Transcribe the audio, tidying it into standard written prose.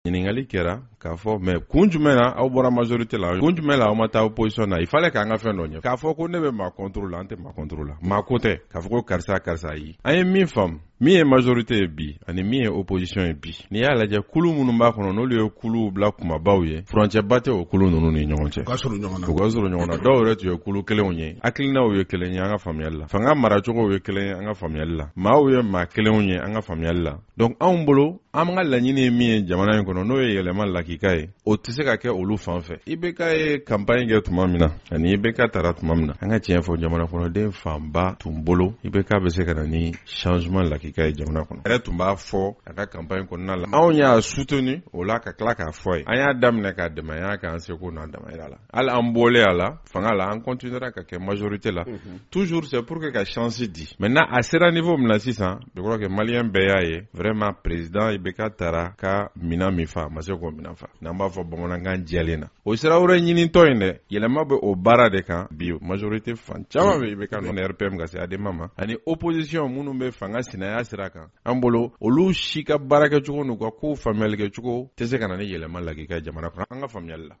ɲiningali kɛra k'a fɔ mais kun jumɛn na aw bɔra majorité la kun jumɛn la aw ma taa opposition na il fallait k'an ka fɛn dɔ ɲɛ k'a fɔ ko ne bɛ maa contre la an tɛ maa contre la maa ko tɛ k'a fɔ ko karisa yi an ye min faamu min ye majorité ye bi ani min ye opposition ye bi n'i y'a lajɛ kulu minnu b'a kɔnɔ n'olu ye kuluw bila kumabaw ye furancɛ ba tɛ o kulu ninnu ni ɲɔgɔn cɛ u ka surun ɲɔgɔn na dɔw yɛrɛ tun ye kulu kelenw ye hakilinaw ye kelen ye an ka faamuyali la fanga maracogow ye kelen ye an ka faamuyali la maaw ye maa kelenw ye an ka faamuyali la donc anw bolo an ka laɲini ye min ye jamana in kɔnɔ n'o ye yɛlɛma lakika ye o tɛ se ka kɛ olu fan fɛ IBK ye campagne kɛ tuma min na ani IBK tara tuma min na an ka tiɲɛ fɔ jamana kɔnɔden fanba tun bolo IBK bɛ se ka na ni changement lakika ye jamana kɔnɔ yɛrɛ tun b'a fɔ a ka campagne kɔnɔna la anw y'a soutenu o la ka tila k'a fɔ ye an y'a daminɛ k'a dɛmɛ an y'a k'an seko n'a damayira la hali an bɔlen a la fanga la an continuera ka kɛ majorité la toujours c'est pour que ka chance di maintenant a sera niveau min na sisan je crois que malien bɛɛ y'a ye vraiment président IBK tara ka mina min fa ma se k'o mina fa n'an b'a fɔ bamanankan jɛlen na o sira wɛrɛ ɲinitɔ in dɛ yɛlɛma bɛ o baara de kan bi majorité fan caman bɛ IBK nɔ RPM ka se ADEMA ma ani opposition minnu bɛ fanga sinaya sira kan an bolo olu si ka baara kɛcogo n'u ka kow faamuyali kɛcogo tɛ se ka na ni yɛlɛma lagika jamana kɔnɔ an ka faamuyali la